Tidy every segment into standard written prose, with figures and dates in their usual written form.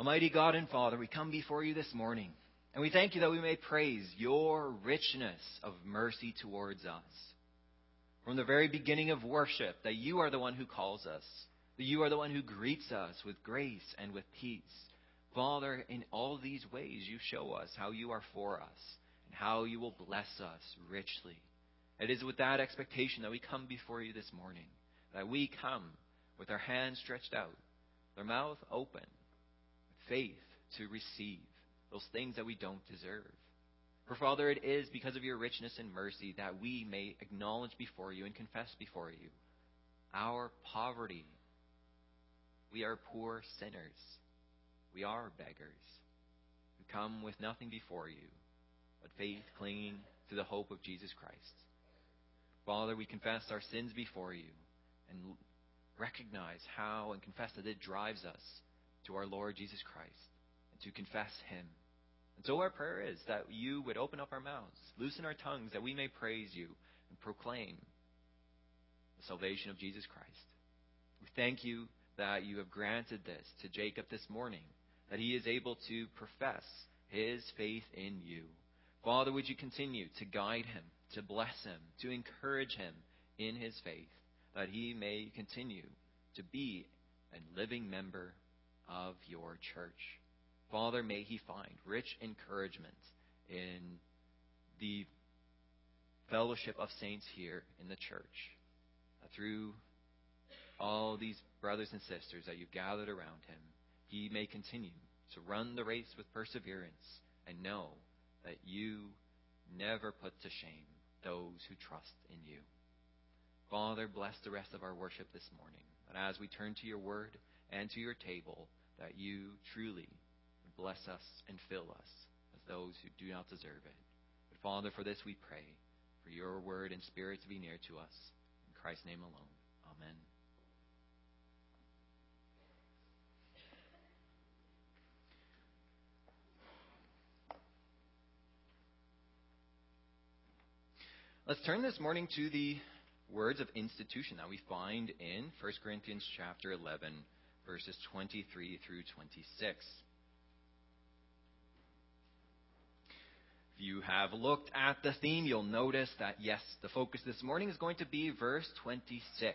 Almighty God and Father, we come before you this morning, and we thank you that we may praise your richness of mercy towards us. From the very beginning of worship, that you are the one who calls us, that you are the one who greets us with grace and with peace. Father, in all these ways you show us how you are for us and how you will bless us richly. It is with that expectation that we come before you this morning, that we come with our hands stretched out, our mouth open, with faith to receive those things that we don't deserve. For Father, it is because of your richness and mercy that we may acknowledge before you and confess before you our poverty. We are poor sinners. We are beggars who come with nothing before you but faith clinging to the hope of Jesus Christ. Father, we confess our sins before you and recognize how and confess that it drives us to our Lord Jesus Christ and to confess him. And so our prayer is that you would open up our mouths, loosen our tongues, that we may praise you and proclaim the salvation of Jesus Christ. We thank you that you have granted this to Jacob this morning, that he is able to profess his faith in you. Father, would you continue to guide him, to bless him, to encourage him in his faith, that he may continue to be a living member of your church. Father, may he find rich encouragement in the fellowship of saints here in the church. Through all these brothers and sisters that you've gathered around him, he may continue to run the race with perseverance and know that you never put to shame those who trust in you. Father, bless the rest of our worship this morning, that as we turn to your word and to your table, that you truly bless us and fill us as those who do not deserve it. But Father, for this we pray, for your word and spirit to be near to us. In Christ's name alone. Amen. Let's turn this morning to the words of institution that we find in 1 Corinthians chapter 11, verses 23 through 26. If you have looked at the theme, you'll notice that, yes, the focus this morning is going to be verse 26.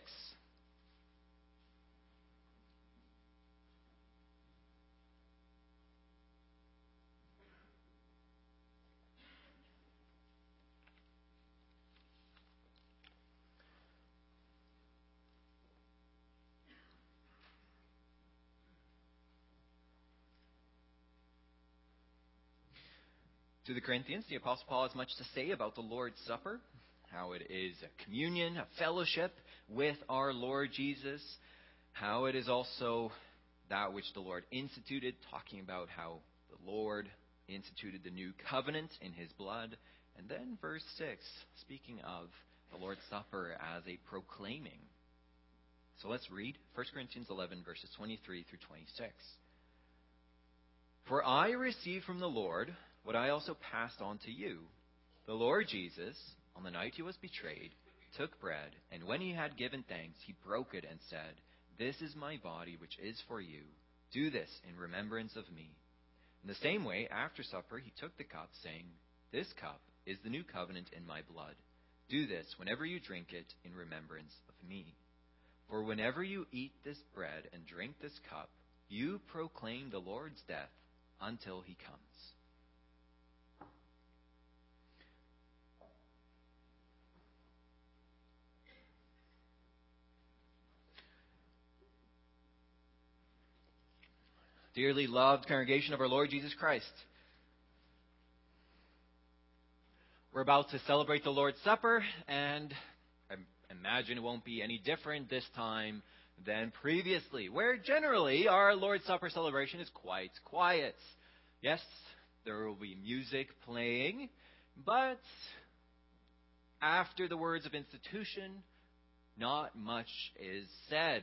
To the Corinthians, the Apostle Paul has much to say about the Lord's Supper, how it is a communion, a fellowship with our Lord Jesus, how it is also that which the Lord instituted, talking about how the Lord instituted the new covenant in his blood. And then verse 6, speaking of the Lord's Supper as a proclaiming. So let's read 1 Corinthians 11, verses 23 through 26. For I received from the Lord what I also passed on to you. The Lord Jesus, on the night he was betrayed, took bread, and when he had given thanks, he broke it and said, "This is my body, which is for you. Do this in remembrance of me." In the same way, after supper, he took the cup, saying, "This cup is the new covenant in my blood. Do this whenever you drink it in remembrance of me. For whenever you eat this bread and drink this cup, you proclaim the Lord's death until he comes." Dearly loved congregation of our Lord Jesus Christ, we're about to celebrate the Lord's Supper, and I imagine it won't be any different this time than previously, where generally our Lord's Supper celebration is quite quiet. Yes, there will be music playing, but after the words of institution, not much is said.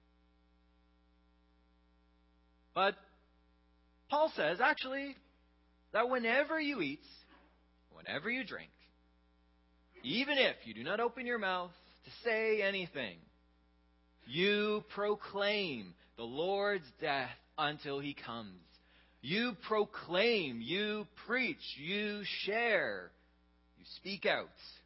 But Paul says, actually, that whenever you eat, whenever you drink, even if you do not open your mouth to say anything, you proclaim the Lord's death until he comes. You proclaim, you preach, you share, you speak out.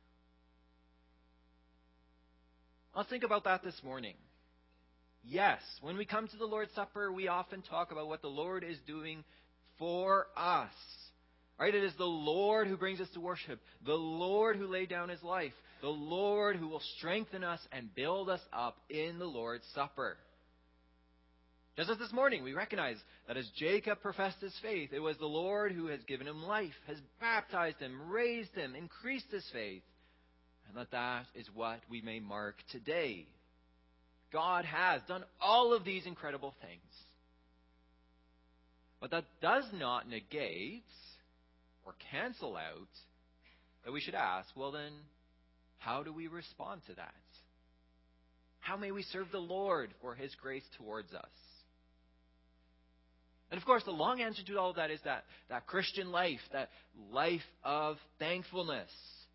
Let's think about that this morning. Yes, when we come to the Lord's Supper, we often talk about what the Lord is doing for us. Right? It is the Lord who brings us to worship, the Lord who laid down his life, the Lord who will strengthen us and build us up in the Lord's Supper. Just as this morning, we recognize that as Jacob professed his faith, it was the Lord who has given him life, has baptized him, raised him, increased his faith, and that is what we may mark today. God has done all of these incredible things. But that does not negate or cancel out that we should ask, well then, how do we respond to that? How may we serve the Lord for his grace towards us? And of course, the long answer to all of that is that Christian life, that life of thankfulness.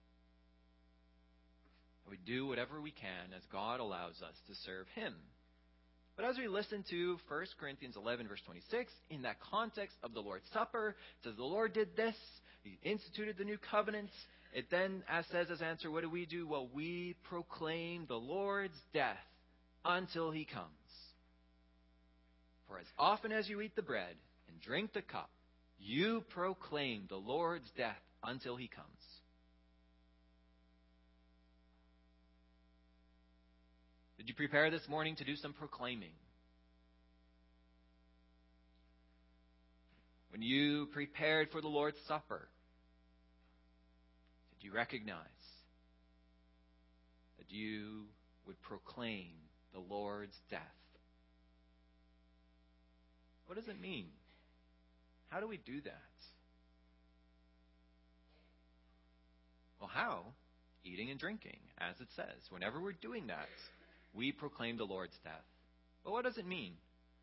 We do whatever we can as God allows us to serve him. But as we listen to 1 Corinthians 11, verse 26, in that context of the Lord's Supper, it says the Lord did this, he instituted the new covenant. It then says as answer, what do? Well, we proclaim the Lord's death until he comes. For as often as you eat the bread and drink the cup, you proclaim the Lord's death until he comes. Did you prepare this morning to do some proclaiming? When you prepared for the Lord's Supper, did you recognize that you would proclaim the Lord's death? What does it mean? How do we do that? Well, how? Eating and drinking, as it says. Whenever we're doing that, we proclaim the Lord's death. But what does it mean?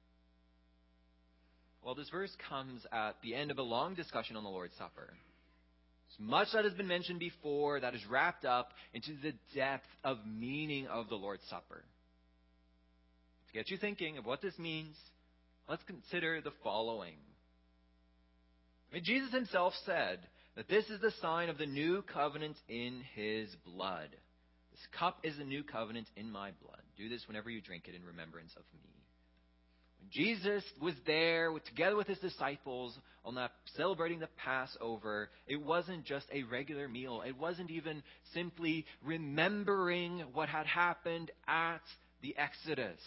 Well, this verse comes at the end of a long discussion on the Lord's Supper. There's much that has been mentioned before that is wrapped up into the depth of meaning of the Lord's Supper. To get you thinking of what this means, let's consider the following. Jesus himself said that this is the sign of the new covenant in his blood. This cup is a new covenant in my blood. Do this whenever you drink it in remembrance of me. When Jesus was there together with his disciples on that celebrating the Passover, it wasn't just a regular meal. It wasn't even simply remembering what had happened at the Exodus.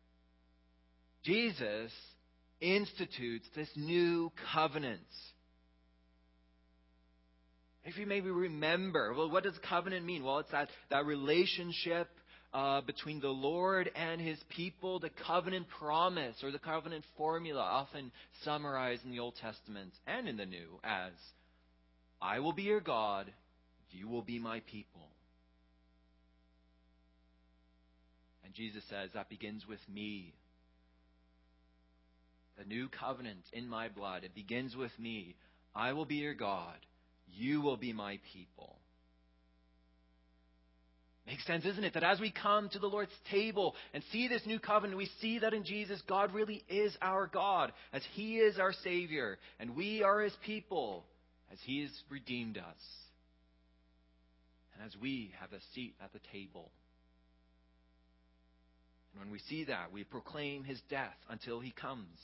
Jesus institutes this new covenant. If you maybe remember, well, what does covenant mean? Well, it's that relationship between the Lord and his people, the covenant promise or the covenant formula, often summarized in the Old Testament and in the New as, I will be your God, you will be my people. And Jesus says, that begins with me. The new covenant in my blood, it begins with me. I will be your God. You will be my people. Makes sense, isn't it? That as we come to the Lord's table and see this new covenant, we see that in Jesus, God really is our God, as he is our Savior, and we are his people, as he has redeemed us, and as we have a seat at the table. And when we see that, we proclaim his death until he comes.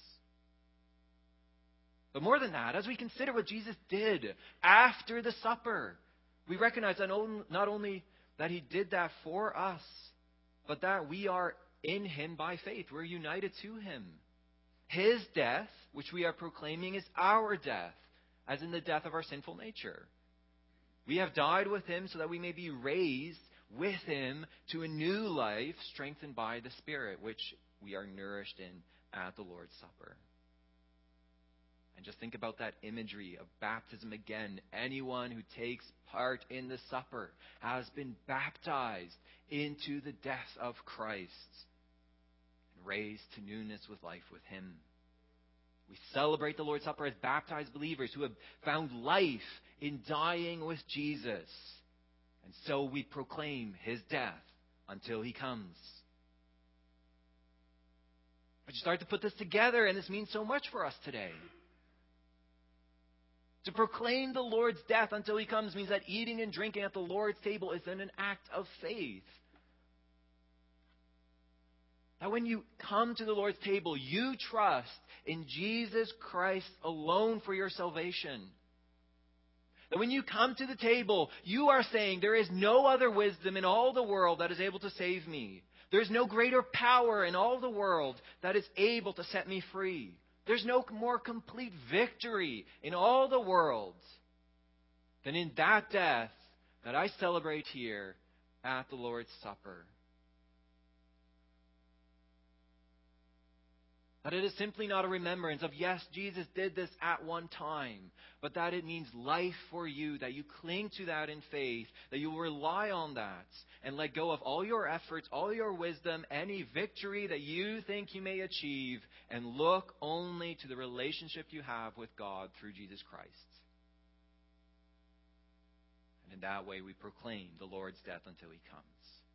But more than that, as we consider what Jesus did after the supper, we recognize that not only that he did that for us, but that we are in him by faith. We're united to him. His death, which we are proclaiming, is our death, as in the death of our sinful nature. We have died with him so that we may be raised with him to a new life, strengthened by the Spirit, which we are nourished in at the Lord's Supper. And just think about that imagery of baptism again. Anyone who takes part in the supper has been baptized into the death of Christ and raised to newness with life with him. We celebrate the Lord's Supper as baptized believers who have found life in dying with Jesus. And so we proclaim his death until he comes. But you start to put this together, and this means so much for us today. To proclaim the Lord's death until he comes means that eating and drinking at the Lord's table is then an act of faith. That when you come to the Lord's table, you trust in Jesus Christ alone for your salvation. That when you come to the table, you are saying, there is no other wisdom in all the world that is able to save me. There's no greater power in all the world that is able to set me free. There's no more complete victory in all the world than in that death that I celebrate here at the Lord's Supper. That it is simply not a remembrance of, yes, Jesus did this at one time, but that it means life for you, that you cling to that in faith, that you rely on that, and let go of all your efforts, all your wisdom, any victory that you think you may achieve, and look only to the relationship you have with God through Jesus Christ. And in that way we proclaim the Lord's death until he comes.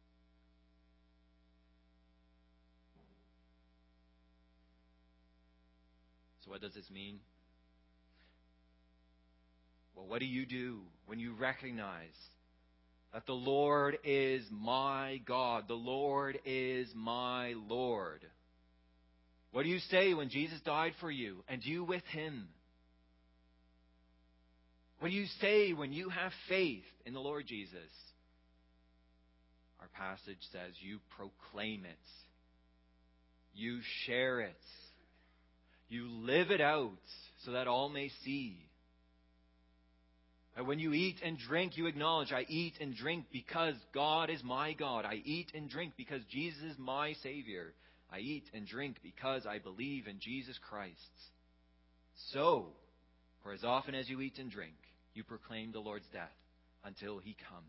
So what does this mean? Well, what do you do when you recognize that the Lord is my God? The Lord is my Lord. What do you say when Jesus died for you and you with him? What do you say when you have faith in the Lord Jesus? Our passage says you proclaim it. You share it. You live it out so that all may see. And when you eat and drink, you acknowledge, I eat and drink because God is my God. I eat and drink because Jesus is my Savior. I eat and drink because I believe in Jesus Christ. So, for as often as you eat and drink, you proclaim the Lord's death until he comes.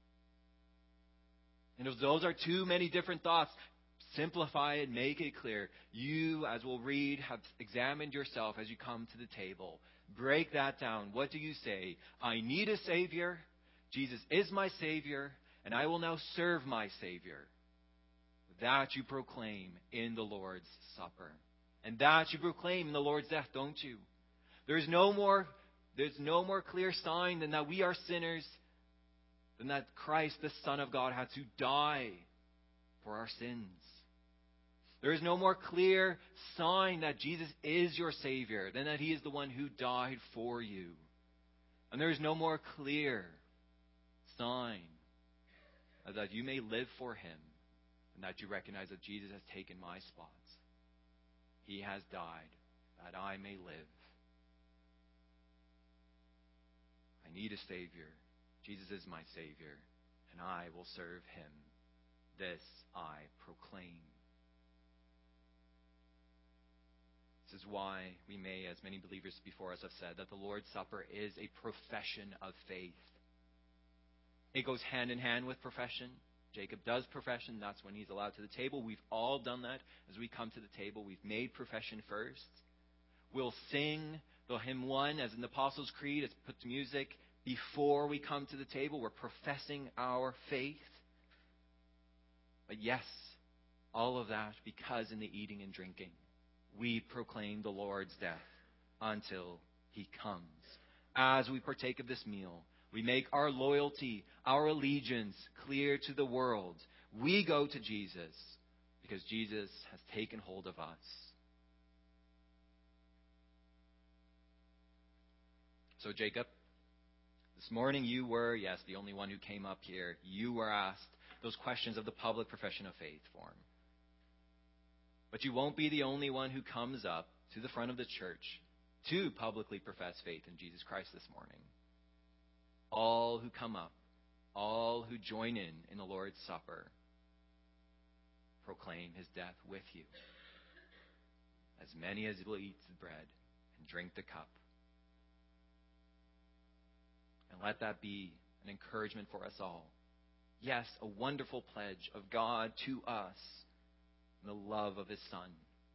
And if those are too many different thoughts, simplify it, make it clear. You, as we'll read, have examined yourself as you come to the table. Break that down. What do you say? I need a Savior. Jesus is my Savior, and I will now serve my Savior. That you proclaim in the Lord's Supper. And that you proclaim in the Lord's death, don't you? There's no more clear sign than that we are sinners, than that Christ, the Son of God, had to die for our sins. There is no more clear sign that Jesus is your Savior than that he is the one who died for you. And there is no more clear sign that you may live for him than that you recognize that Jesus has taken my spots. He has died that I may live. I need a Savior. Jesus is my Savior, and I will serve him. This I proclaim. This is why we may, as many believers before us have said, that the Lord's Supper is a profession of faith. It goes hand in hand with profession. Jacob does profession. That's when he's allowed to the table. We've all done that. As we come to the table, we've made profession first. We'll sing the hymn 1 as in the Apostles' Creed. It's put to music before we come to the table. We're professing our faith. But yes, all of that because in the eating and drinking, we proclaim the Lord's death until he comes. As we partake of this meal, we make our loyalty, our allegiance clear to the world. We go to Jesus because Jesus has taken hold of us. So Jacob, this morning you were, yes, the only one who came up here. You were asked those questions of the public profession of faith form. But you won't be the only one who comes up to the front of the church to publicly profess faith in Jesus Christ this morning. All who come up, all who join in the Lord's Supper, proclaim his death with you. As many as will eat the bread and drink the cup. And let that be an encouragement for us all. Yes, a wonderful pledge of God to us. The love of his Son.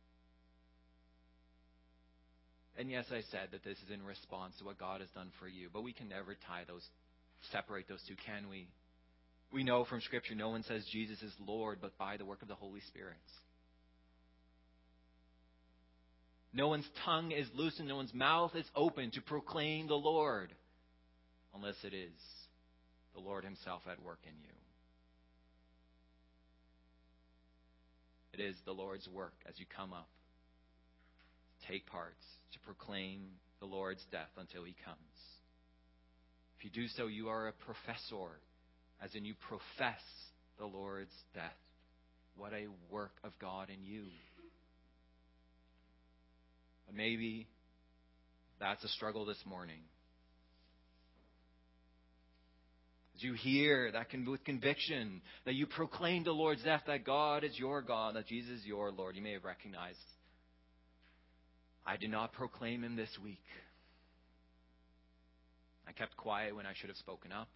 And yes, I said that this is in response to what God has done for you, but we can never separate those two, can we? We know from Scripture no one says Jesus is Lord but by the work of the Holy Spirit. No one's tongue is loosened, no one's mouth is open to proclaim the Lord, unless it is the Lord himself at work in you. It is the Lord's work as you come up to take part, to proclaim the Lord's death until he comes. If you do so, you are a professor, as in you profess the Lord's death. What a work of God in you. But maybe that's a struggle this morning. As you hear that with conviction that you proclaim the Lord's death, that God is your God, that Jesus is your Lord, you may have recognized, I did not proclaim him this week. I kept quiet when I should have spoken up.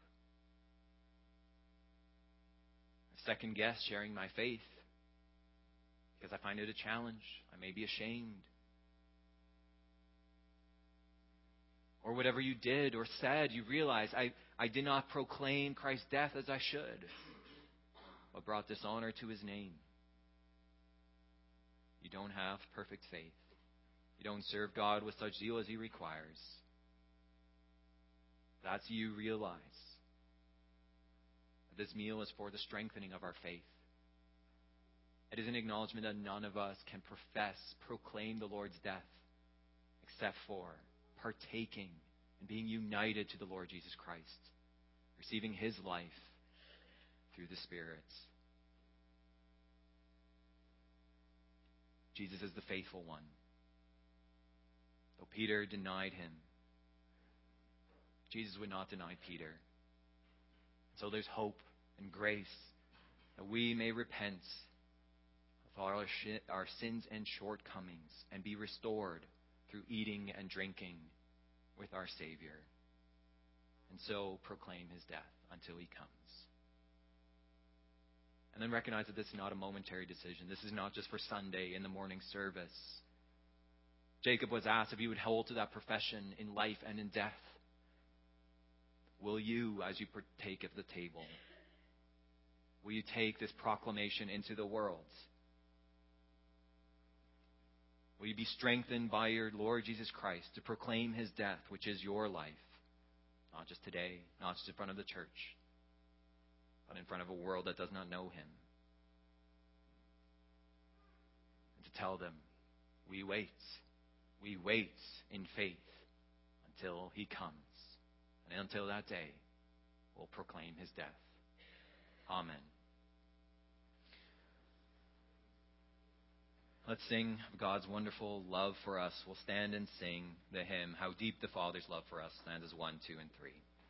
I second-guessed sharing my faith because I find it a challenge. I may be ashamed. Or whatever you did or said, you realize I did not proclaim Christ's death as I should, but brought dishonor to his name. You don't have perfect faith. You don't serve God with such zeal as he requires. That's you realize that this meal is for the strengthening of our faith. It is an acknowledgement that none of us can proclaim the Lord's death except for partaking and being united to the Lord Jesus Christ, receiving his life through the Spirit. Jesus is the faithful one. Though Peter denied him, Jesus would not deny Peter. So there's hope and grace that we may repent of our sins and shortcomings and be restored through eating and drinking with our Savior, and so proclaim his death until he comes. And then recognize that this is not a momentary decision. This is not just for Sunday in the morning service. Jacob was asked if he would hold to that profession in life and in death. Will you, as you partake of the table, will you take this proclamation into the world? Will you be strengthened by your Lord Jesus Christ to proclaim his death, which is your life? Not just today, not just in front of the church, but in front of a world that does not know him. And to tell them, we wait in faith until he comes. And until that day, we'll proclaim his death. Amen. Let's sing of God's wonderful love for us. We'll stand and sing the hymn, How Deep the Father's Love for Us, stanzas 1, 2, and 3.